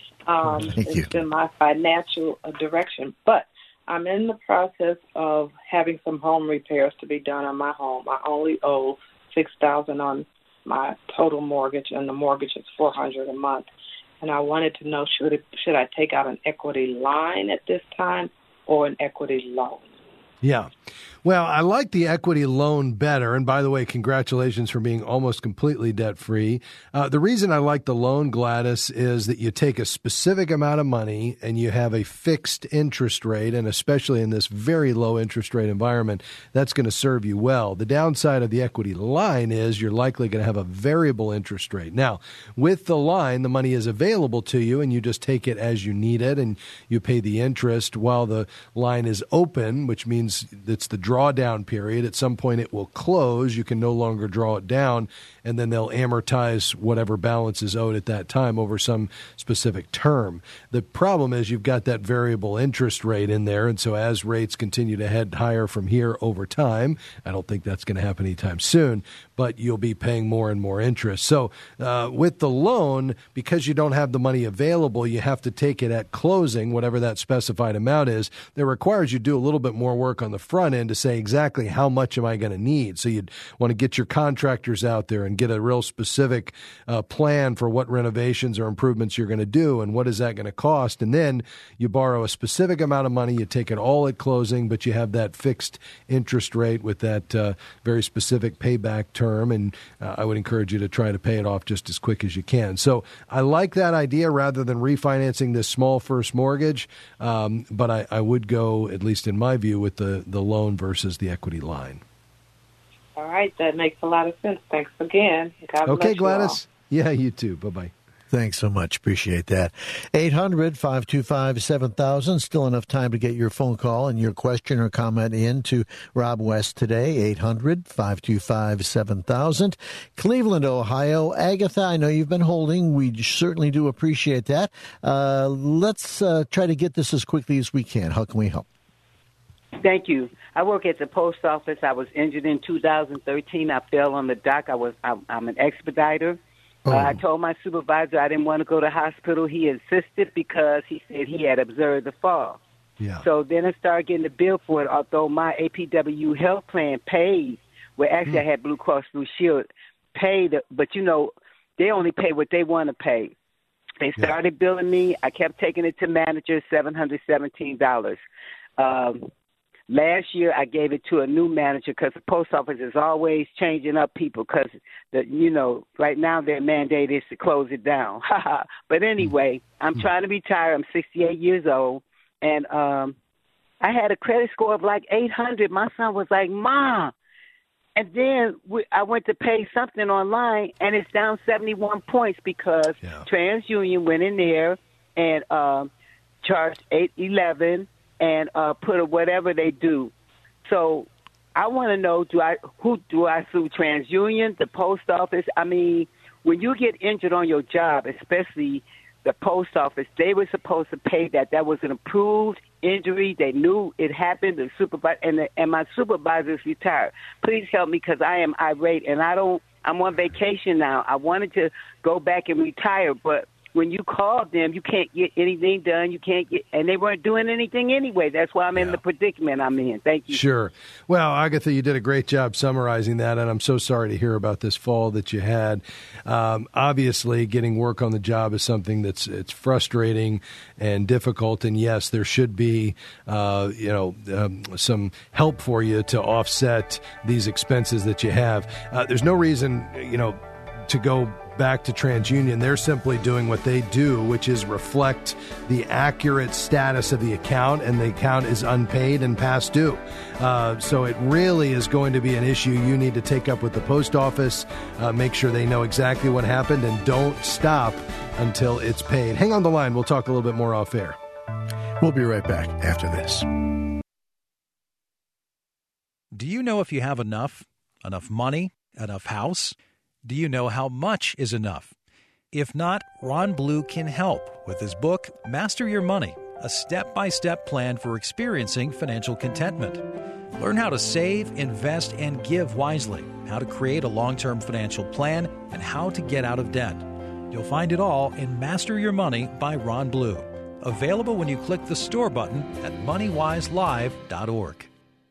Um, thank it's you. been my financial direction. But I'm in the process of having some home repairs to be done on my home. I only owe six thousand dollars on my total mortgage, and the mortgage is four hundred dollars a month. And I wanted to know, should it, should I take out an equity line at this time or an equity loan? Yeah. Well, I like the equity loan better. And by the way, congratulations for being almost completely debt-free. Uh, the reason I like the loan, Gladys, is that you take a specific amount of money and you have a fixed interest rate, and especially in this very low interest rate environment, that's going to serve you well. The downside of the equity line is you're likely going to have a variable interest rate. Now, with the line, the money is available to you and you just take it as you need it and you pay the interest while the line is open, which means it's the drawdown period. At some point it will close. You can no longer draw it down, and then they'll amortize whatever balance is owed at that time over some specific term. The problem is you've got that variable interest rate in there, and so as rates continue to head higher from here over time, I don't think that's going to happen anytime soon, but you'll be paying more and more interest. So uh, with the loan, because you don't have the money available, you have to take it at closing, whatever that specified amount is. That requires you to do a little bit more work on the front end to say exactly how much am I going to need. So you'd want to get your contractors out there and get a real specific uh, plan for what renovations or improvements you're going to do and what is that going to cost. And then you borrow a specific amount of money, you take it all at closing, but you have that fixed interest rate with that uh, very specific payback term. And uh, I would encourage you to try to pay it off just as quick as you can. So I like that idea rather than refinancing this small first mortgage. Um, but I, I would go, at least in my view, with the, the loan versus the equity line. All right, that makes a lot of sense. Thanks again. God okay, bless you Gladys. all. Yeah, you too. Bye-bye. Thanks so much. Appreciate that. eight hundred, five two five, seven thousand. Still enough time to get your phone call and your question or comment in to Rob West today. eight hundred, five two five, seven thousand. Cleveland, Ohio. Agatha, I know you've been holding. We certainly do appreciate that. Uh, let's uh, try to get this as quickly as we can. How can we help? Thank you. I work at the post office. I was injured in two thousand thirteen. I fell on the dock. I was. I'm, I'm an expediter. Oh. Uh, I told my supervisor I didn't want to go to hospital. He insisted because he said he had observed the fall. Yeah. So then I started getting the bill for it, although my A P W health plan paid. Well, actually, mm. I had Blue Cross Blue Shield paid, but, you know, they only pay what they want to pay. They started yeah. billing me. I kept taking it to managers, seven hundred seventeen dollars. Um, last year, I gave it to a new manager because the post office is always changing up people because, you know, right now their mandate is to close it down. But anyway, I'm mm-hmm. trying to retire. I'm sixty-eight years old, and um, I had a credit score of like eight hundred. My son was like, Mom. And then we, I went to pay something online, and it's down seventy-one points because yeah. TransUnion went in there and um, charged eight eleven and uh, put a whatever they do. So I want to know, do I who do I sue? TransUnion, the post office? I mean, when you get injured on your job, especially the post office, they were supposed to pay that. That was an approved injury. They knew it happened. The supervisor and the, and my supervisor is retired. Please help me because I am irate and I don't. I'm on vacation now. I wanted to go back and retire, but when you called them, you can't get anything done. You can't get, and they weren't doing anything anyway. That's why I'm yeah. in the predicament I'm in. Thank you. Sure. Well, Agatha, you did a great job summarizing that, and I'm so sorry to hear about this fall that you had. Um, obviously, getting work on the job is something that's it's frustrating and difficult. And yes, there should be, uh, you know, um, some help for you to offset these expenses that you have. Uh, there's no reason, you know, to go back to TransUnion. They're simply doing what they do, which is reflect the accurate status of the account, and the account is unpaid and past due. Uh, so it really is going to be an issue you need to take up with the post office, uh, make sure they know exactly what happened, and don't stop until it's paid. Hang on the line. We'll talk a little bit more off air. We'll be right back after this. Do you know if you have enough? Enough money? Enough house? Do you know how much is enough? If not, Ron Blue can help with his book, Master Your Money, a step-by-step plan for experiencing financial contentment. Learn how to save, invest, and give wisely, how to create a long-term financial plan, and how to get out of debt. You'll find it all in Master Your Money by Ron Blue. Available when you click the store button at money wise live dot org.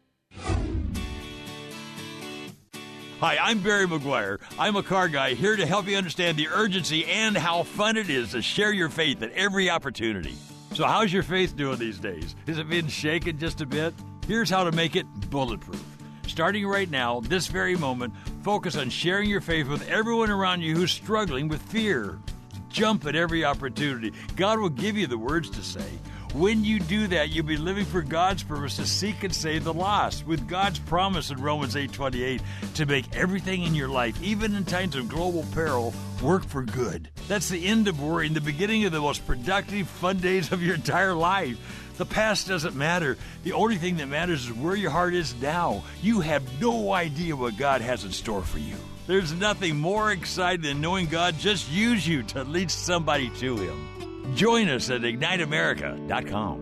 Hi, I'm Barry McGuire. I'm a car guy here to help you understand the urgency and how fun it is to share your faith at every opportunity. So how's your faith doing these days? Has it been shaken just a bit? Here's how to make it bulletproof. Starting right now, this very moment, focus on sharing your faith with everyone around you who's struggling with fear. Jump at every opportunity. God will give you the words to say. When you do that, you'll be living for God's purpose to seek and save the lost, with God's promise in Romans eight twenty-eight to make everything in your life, even in times of global peril, work for good. That's the end of worry and the beginning of the most productive, fun days of your entire life. The past doesn't matter. The only thing that matters is where your heart is now. You have no idea what God has in store for you. There's nothing more exciting than knowing God just used you to lead somebody to Him. Join us at ignite america dot com.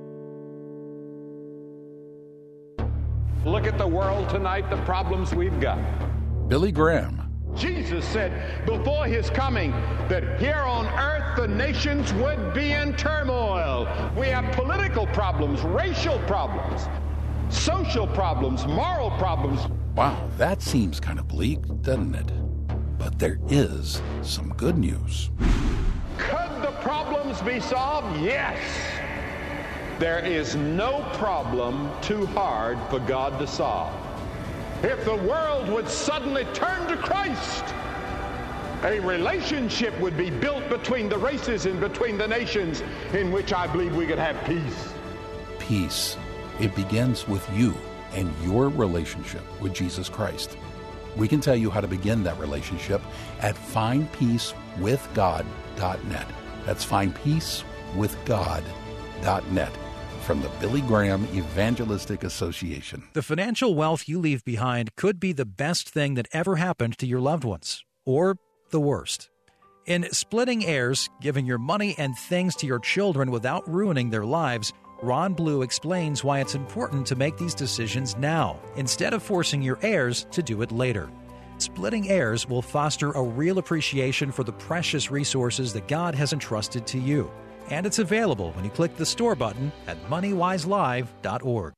Look at the world tonight, the problems we've got. Billy Graham. Jesus said before his coming that here on earth the nations would be in turmoil. We have political problems, racial problems, social problems, moral problems. Wow, that seems kind of bleak, doesn't it? But there is some good news. Could the problems be solved? Yes. There is no problem too hard for God to solve. If the world would suddenly turn to Christ, a relationship would be built between the races and between the nations in which I believe we could have peace. Peace. It begins with you and your relationship with Jesus Christ. We can tell you how to begin that relationship at find peace with god dot net. That's find peace with god dot net from the Billy Graham Evangelistic Association. The financial wealth you leave behind could be the best thing that ever happened to your loved ones, or the worst. In Splitting Heirs, giving your money and things to your children without ruining their lives, Ron Blue explains why it's important to make these decisions now, instead of forcing your heirs to do it later. Splitting Heirs will foster a real appreciation for the precious resources that God has entrusted to you. And it's available when you click the store button at money wise live dot org.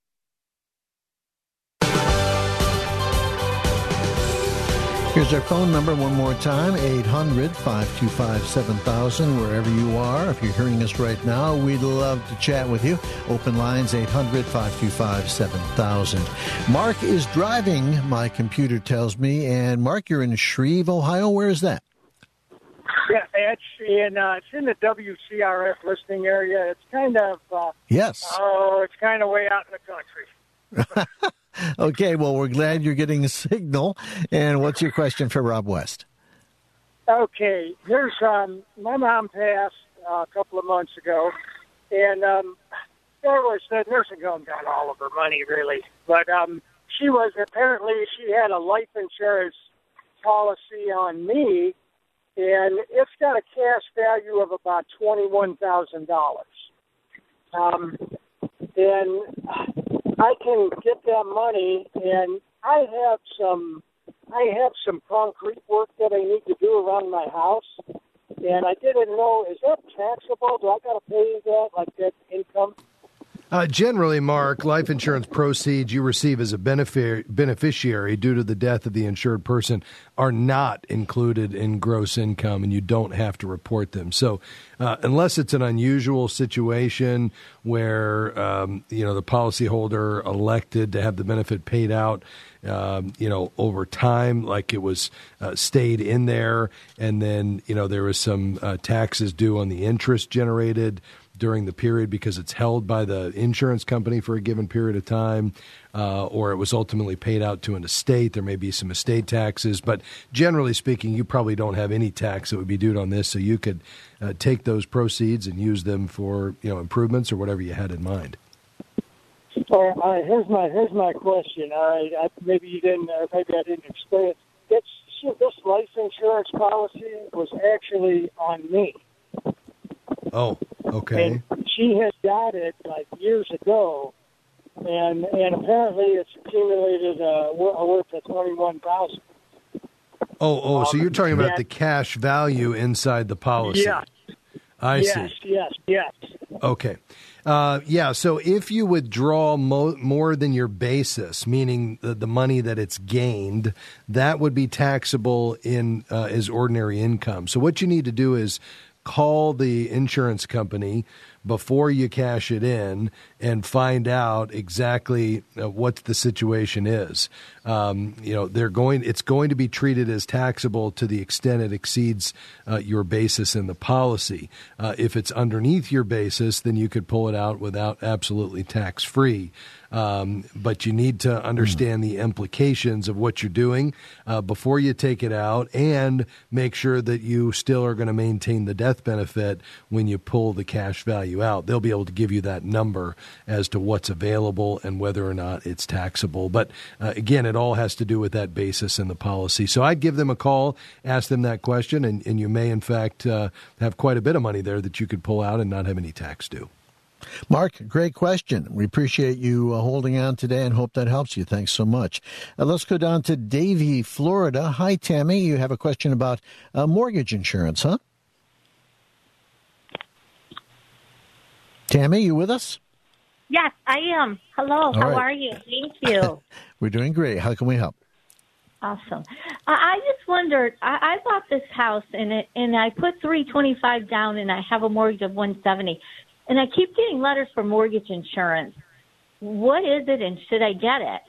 Here's our phone number one more time, eight hundred, five two five, seven thousand, wherever you are. If you're hearing us right now, we'd love to chat with you. Open lines, eight hundred, five two five, seven thousand. Mark is driving, my computer tells me. And Mark, you're in Shreve, Ohio. Where is that? Yeah, it's in uh, it's in the W C R F listening area. It's kind of uh, yes. Oh, it's kind of way out in the country. Okay, well, we're glad you're getting a signal. And what's your question for Rob West? Okay, here's um, my mom passed uh, a couple of months ago, and um, there was the nursing home got all of her money really, but um, she was apparently she had a life insurance policy on me. and it's got a cash value of about twenty-one thousand dollars. Um, and I can get that money, and I have some, I have some concrete work that I need to do around my house, and I didn't know, is that taxable? Do I got to pay that, like that income? Uh, generally, Mark, life insurance proceeds you receive as a benefi- beneficiary due to the death of the insured person are not included in gross income, and you don't have to report them. So uh, unless it's an unusual situation where, um, you know, the policyholder elected to have the benefit paid out, um, you know, over time, like it was uh, stayed in there, and then, you know, there was some uh, taxes due on the interest generated during the period because it's held by the insurance company for a given period of time, uh, or it was ultimately paid out to an estate. There may be some estate taxes, but generally speaking, you probably don't have any tax that would be due on this, so you could uh, take those proceeds and use them for, you know, improvements or whatever you had in mind. All right, all right, here's my here's my question. All right, I, maybe you didn't, uh, maybe I didn't explain it. It's, this life insurance policy was actually on me. Oh, okay. And she had got it like years ago, and and apparently it's accumulated uh, worth of twenty-one thousand. Oh, oh, so you're talking about and, the cash value inside the policy. Yes. I yes, see. Yes, yes, Okay. Uh, yeah, so if you withdraw mo- more than your basis, meaning the, the money that it's gained, that would be taxable in uh, as ordinary income. So what you need to do is call the insurance company before you cash it in and find out exactly uh, what the situation is. Um, you know, they're going. It's going to be treated as taxable to the extent it exceeds uh, your basis in the policy. Uh, if it's underneath your basis, then you could pull it out without absolutely tax free. Um, but you need to understand the implications of what you're doing uh, before you take it out, and make sure that you still are going to maintain the death benefit when you pull the cash value out. They'll be able to give you that number as to what's available and whether or not it's taxable. But uh, again, it all has to do with that basis in the policy. So I'd give them a call, ask them that question, and, and you may, in fact, uh, have quite a bit of money there that you could pull out and not have any tax due. Mark, great question. We appreciate you uh, holding on today and hope that helps you. Thanks so much. Uh, let's go down to Davie, Florida. Hi, Tammy. You have a question about uh, mortgage insurance, huh? Tammy, you with us? Yes, I am. Hello. All How right. are you? Thank you. We're doing great. How can we help? Awesome. Uh, I just wondered. I, I bought this house and it, and I put three twenty five down, and I have a mortgage of one seventy. And I keep getting letters for mortgage insurance. What is it, and should I get it?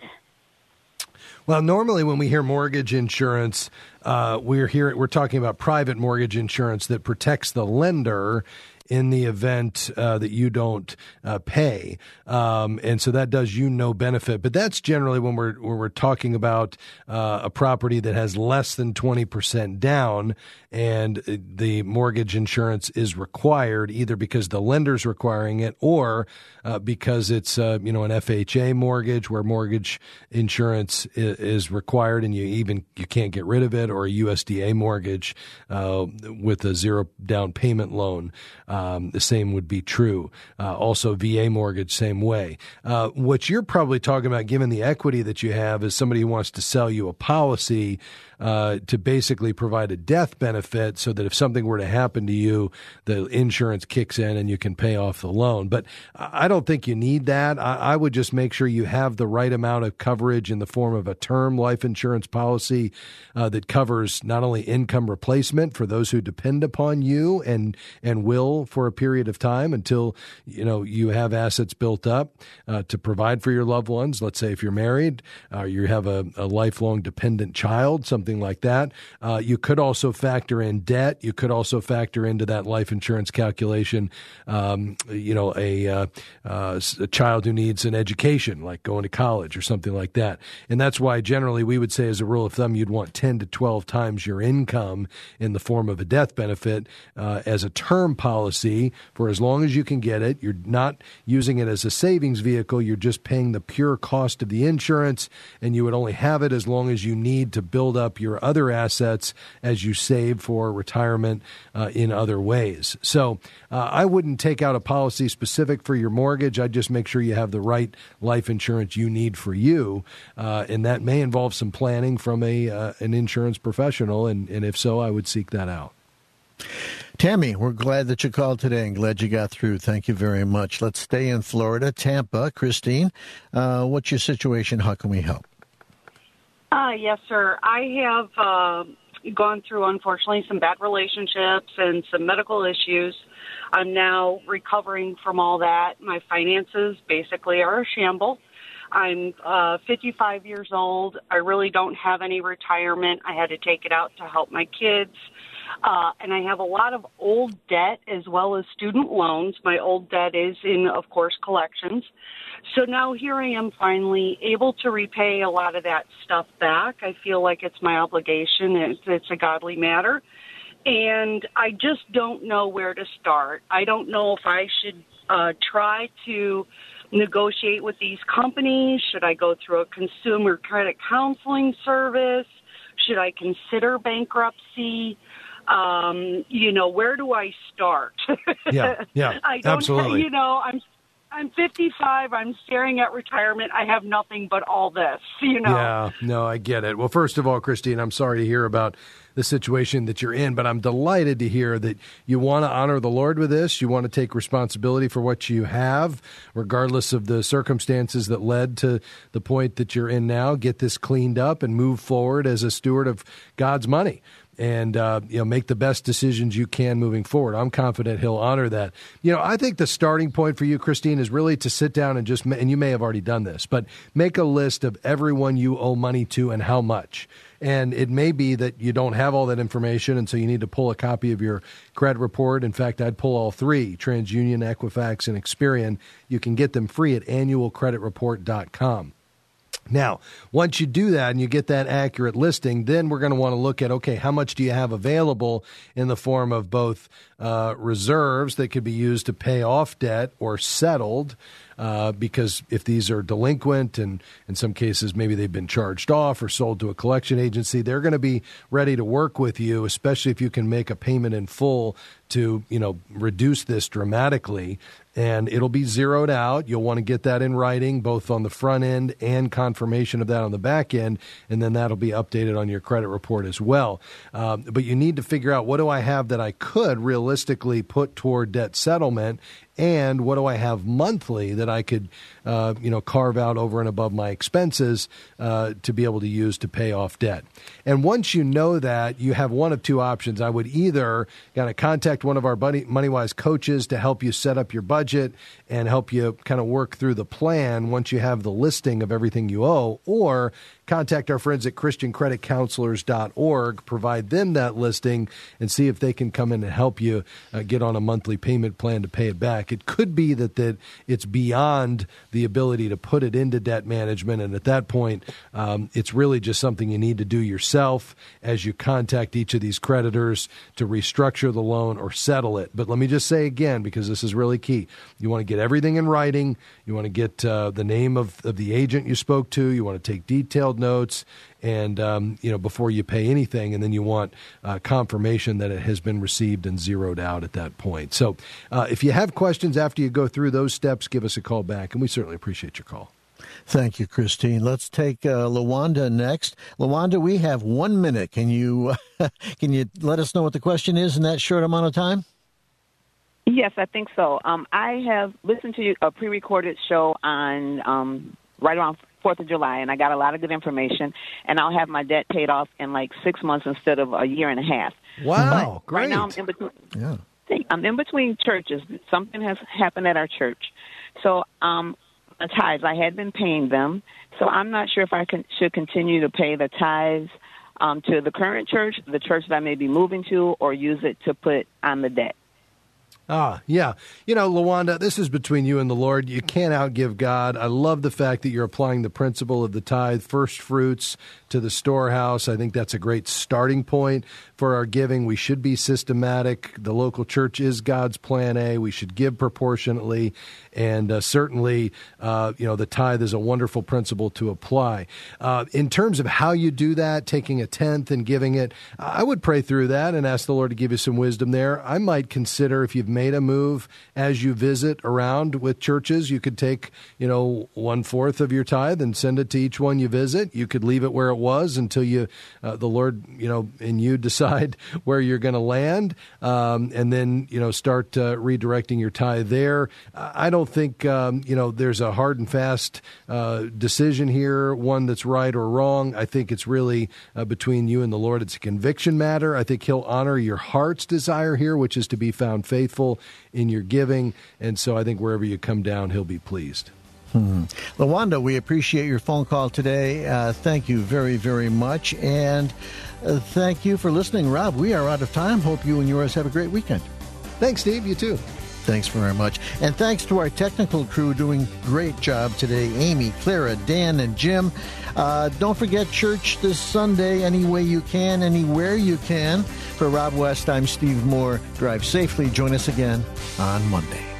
Well, normally when we hear mortgage insurance, uh, we're here, we're talking about private mortgage insurance that protects the lender in the event uh, that you don't uh, pay, um, and so that does you no benefit. But that's generally when we're when we're talking about uh, a property that has less than twenty percent down, and the mortgage insurance is required either because the lender's requiring it or uh, because it's uh, you know an F H A mortgage where mortgage insurance is, is required, and you even you can't get rid of it, or a U S D A mortgage uh, with a zero down payment loan. Um, the same would be true. Uh, also, V A mortgage, same way. Uh, what you're probably talking about, given the equity that you have, is somebody who wants to sell you a policy uh, to basically provide a death benefit so that if something were to happen to you, the insurance kicks in and you can pay off the loan. But I don't think you need that. I, I would just make sure you have the right amount of coverage in the form of a term life insurance policy uh, that covers not only income replacement for those who depend upon you and and will for a period of time until you know you have assets built up uh, to provide for your loved ones. Let's say if you're married or you have a, a lifelong dependent child, something like that. Uh, you could also factor in debt. You could also factor into that life insurance calculation, um, you know, a, uh, uh, a child who needs an education, like going to college or something like that. And that's why generally we would say as a rule of thumb, you'd want ten to twelve times your income in the form of a death benefit uh, as a term policy for as long as you can get it. You're not using it as a savings vehicle. You're just paying the pure cost of the insurance, and you would only have it as long as you need to build up your other assets as you save for retirement uh, in other ways. So uh, I wouldn't take out a policy specific for your mortgage. I'd just make sure you have the right life insurance you need for you, uh, and that may involve some planning from a uh, an insurance professional, and, and if so, I would seek that out. Tammy, we're glad that you called today and glad you got through. Thank you very much. Let's stay in Florida. Tampa, Christine, uh, what's your situation? How can we help? Uh, yes, sir. I have uh, gone through, unfortunately, some bad relationships and some medical issues. I'm now recovering from all that. My finances basically are a shamble. I'm uh, fifty-five years old. I really don't have any retirement. I had to take it out to help my kids. Uh, and I have a lot of old debt as well as student loans. My old debt is in, of course, collections. So now here I am finally able to repay a lot of that stuff back. I feel like it's my obligation. It's, it's a godly matter. And I just don't know where to start. I don't know if I should uh, try to negotiate with these companies. Should I go through a consumer credit counseling service? Should I consider bankruptcy? Um, you know, where do I start? Yeah, yeah, I don't absolutely. You know, I'm I'm fifty-five. I'm staring at retirement. I have nothing but all this. You know. Yeah, no, I get it. Well, first of all, Christine, I'm sorry to hear about the situation that you're in, but I'm delighted to hear that you want to honor the Lord with this. You want to take responsibility for what you have, regardless of the circumstances that led to the point that you're in now. Get this cleaned up and move forward as a steward of God's money. And, uh, you know, make the best decisions you can moving forward. I'm confident he'll honor that. You know, I think the starting point for you, Christine, is really to sit down and just, and you may have already done this, but make a list of everyone you owe money to and how much. And it may be that you don't have all that information, and so you need to pull a copy of your credit report. In fact, I'd pull all three, TransUnion, Equifax, and Experian. You can get them free at annual credit report dot com. Now, once you do that and you get that accurate listing, then we're going to want to look at, okay, how much do you have available in the form of both uh, reserves that could be used to pay off debt or settled, uh, because if these are delinquent and in some cases maybe they've been charged off or sold to a collection agency, they're going to be ready to work with you, especially if you can make a payment in full to, you know, reduce this dramatically. And it'll be zeroed out. You'll want to get that in writing, both on the front end and confirmation of that on the back end, and then that'll be updated on your credit report as well. Um, but you need to figure out, what do I have that I could realistically put toward debt settlement, and what do I have monthly that I could, uh, you know, carve out over and above my expenses uh, to be able to use to pay off debt. And once you know that, you have one of two options. I would either kind of contact one of our buddy, MoneyWise coaches to help you set up your budget and help you kind of work through the plan once you have the listing of everything you owe, or contact our friends at Christian Credit Counselors dot org, provide them that listing, and see if they can come in and help you uh, get on a monthly payment plan to pay it back. It could be that, that it's beyond the ability to put it into debt management, and at that point, um, it's really just something you need to do yourself as you contact each of these creditors to restructure the loan or settle it. But let me just say again, because this is really key, you want to get everything in writing. You want to get uh, the name of, of the agent you spoke to. You want to take detailed notes, and um, you know, before you pay anything, and then you want uh, confirmation that it has been received and zeroed out at that point. So uh, if you have questions after you go through those steps, give us a call back, and we certainly appreciate your call. Thank you, Christine. Let's take uh, Lawanda next. Lawanda, we have one minute. Can you uh, can you let us know what the question is in that short amount of time? Yes, I think so. Um, I have listened to a pre-recorded show on um, right around fourth of July, and I got a lot of good information, and I'll have my debt paid off in like six months instead of a year and a half. Wow, but great. Right now I'm in between. Yeah. I'm in between churches. Something has happened at our church. So um, the tithes, I had been paying them, so I'm not sure if I can, should continue to pay the tithes um, to the current church, the church that I may be moving to, or use it to put on the debt. Ah, yeah. You know, LaWanda, this is between you and the Lord. You can't outgive God. I love the fact that you're applying the principle of the tithe, first fruits to the storehouse. I think that's a great starting point for our giving. We should be systematic. The local church is God's plan A. We should give proportionately. And uh, certainly, uh, you know, the tithe is a wonderful principle to apply. Uh, in terms of how you do that, taking a tenth and giving it, I would pray through that and ask the Lord to give you some wisdom there. I might consider, if you've made a move as you visit around with churches, you could take, you know, one-fourth of your tithe and send it to each one you visit. You could leave it where it was until you, uh, the Lord, you know, and you decide where you're going to land, um, and then, you know, start uh, redirecting your tithe there. I don't think, um, you know, there's a hard and fast uh, decision here, one that's right or wrong. I think it's really uh, between you and the Lord. It's a conviction matter. I think he'll honor your heart's desire here, which is to be found faithful in your giving. And so I think wherever you come down, he'll be pleased. Hmm. LaWanda, we appreciate your phone call today. Uh, thank you very, very much. And uh, thank you for listening. Rob, we are out of time. Hope you and yours have a great weekend. Thanks, Steve. You too. Thanks very much. And thanks to our technical crew doing great job today, Amy, Clara, Dan, and Jim. Uh, don't forget church this Sunday any way you can, anywhere you can. For Rob West, I'm Steve Moore. Drive safely. Join us again on Monday.